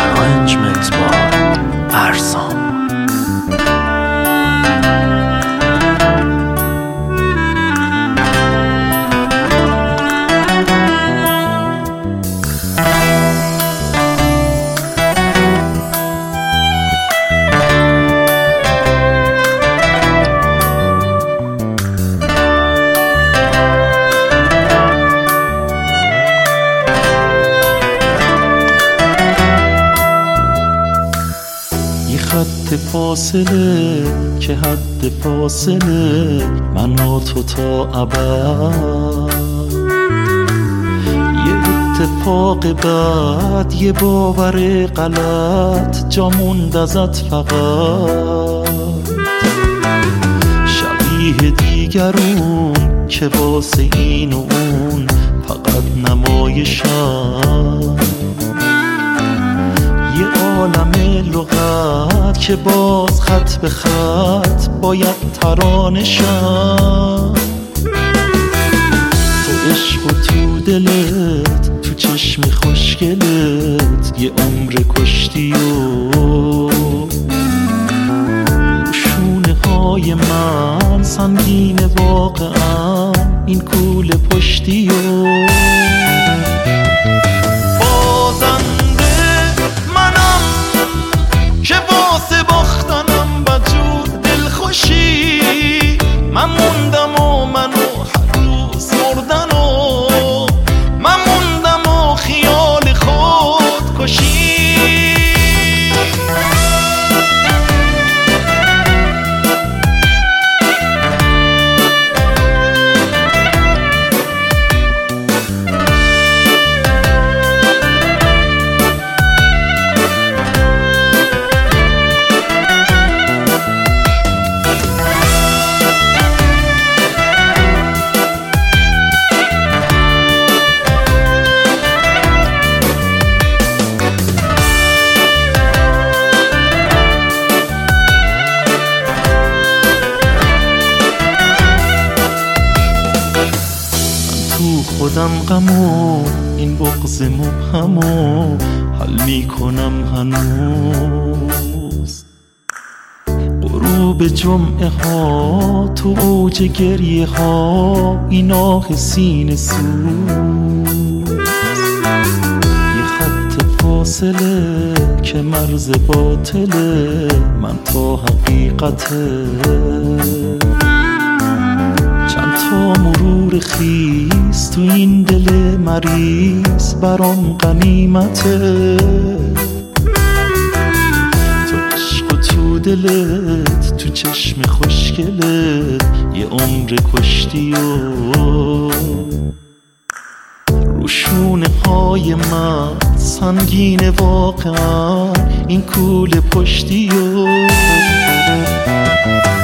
Arrangement by Arson. خط فاصله که حد فاصله من و تو تا ابد، یه اتفاق بعد یه باور غلط جا موند ازت فقط، شبیه دیگرون که واسه این و اون فقط نمایشن، یه عالم لغت که باز خط به خط باید ترانه شن، تو عشق و تو دلت تو چشم خوشگلت یه عمر کشتی و شونه های من سنگین واقعا این کوله پشتی و من موندم و منو هر روز مردن و من موندم و خیال خود کشی، خودم غمو این بغض مبهمو حل میکنم هنوز، غروب جمعه ها تو اوج گریه ها این آه سینه سوز، یه خط فاصله که مرز باطله من تا حقیقته، تا مرور خیز تو این دل مریض برام غنیمته، تو عشق و تو دلت تو چشم خوشگلت یه عمر کشتی و روشونه های من سنگین واقعا این کوله پشتی و